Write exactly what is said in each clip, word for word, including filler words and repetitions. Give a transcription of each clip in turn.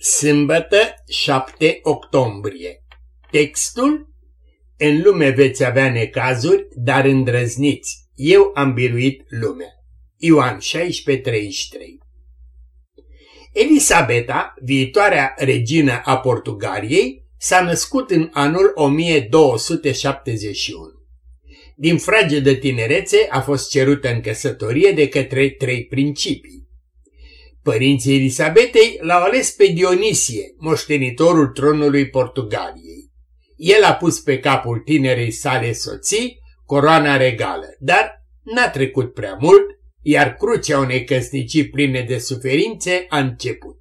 Sâmbătă, șapte octombrie. Textul: în lume veți avea necazuri, dar îndrăzniți, eu am biruit lumea. Ioan șaisprezece treizeci și trei. Elisabeta, viitoarea regină a Portugaliei, s-a născut în anul o mie două sute șaptezeci și unu. Din fragedă tinerețe a fost cerută în căsătorie de către trei principii. Părinții Elisabetei l-au ales pe Dionisie, moștenitorul tronului Portugaliei. El a pus pe capul tinerei sale soții coroana regală, dar n-a trecut prea mult, iar crucea unei căsnicii pline de suferințe a început.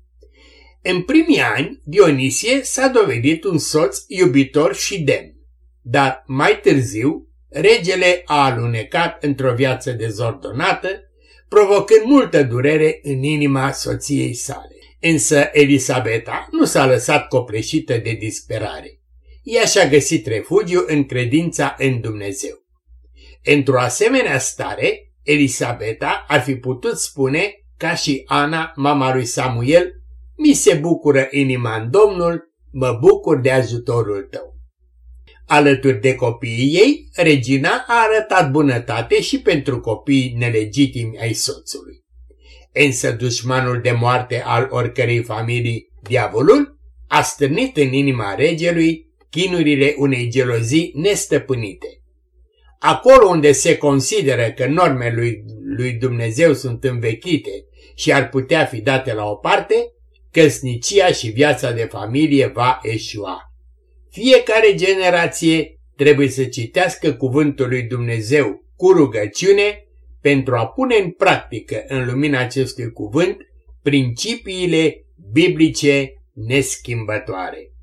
În primii ani, Dionisie s-a dovedit un soț iubitor și demn, dar mai târziu, regele a alunecat într-o viață dezordonată, provocând multă durere în inima soției sale. Însă Elisabeta nu s-a lăsat copleșită de disperare. Ea și-a găsit refugiu în credința în Dumnezeu. Într-o asemenea stare, Elisabeta ar fi putut spune, ca și Ana, mama lui Samuel: mi se bucură inima în Domnul, mă bucur de ajutorul tău. Alături de copiii ei, regina a arătat bunătate și pentru copiii nelegitimi ai soțului. Însă dușmanul de moarte al oricărei familii, diavolul, a stârnit în inima regelui chinurile unei gelozii nestăpânite. Acolo unde se consideră că normele lui, lui Dumnezeu sunt învechite și ar putea fi date la o parte, căsnicia și viața de familie va eșua. Fiecare generație trebuie să citească cuvântul lui Dumnezeu cu rugăciune pentru a pune în practică în lumina acestui cuvânt principiile biblice neschimbătoare.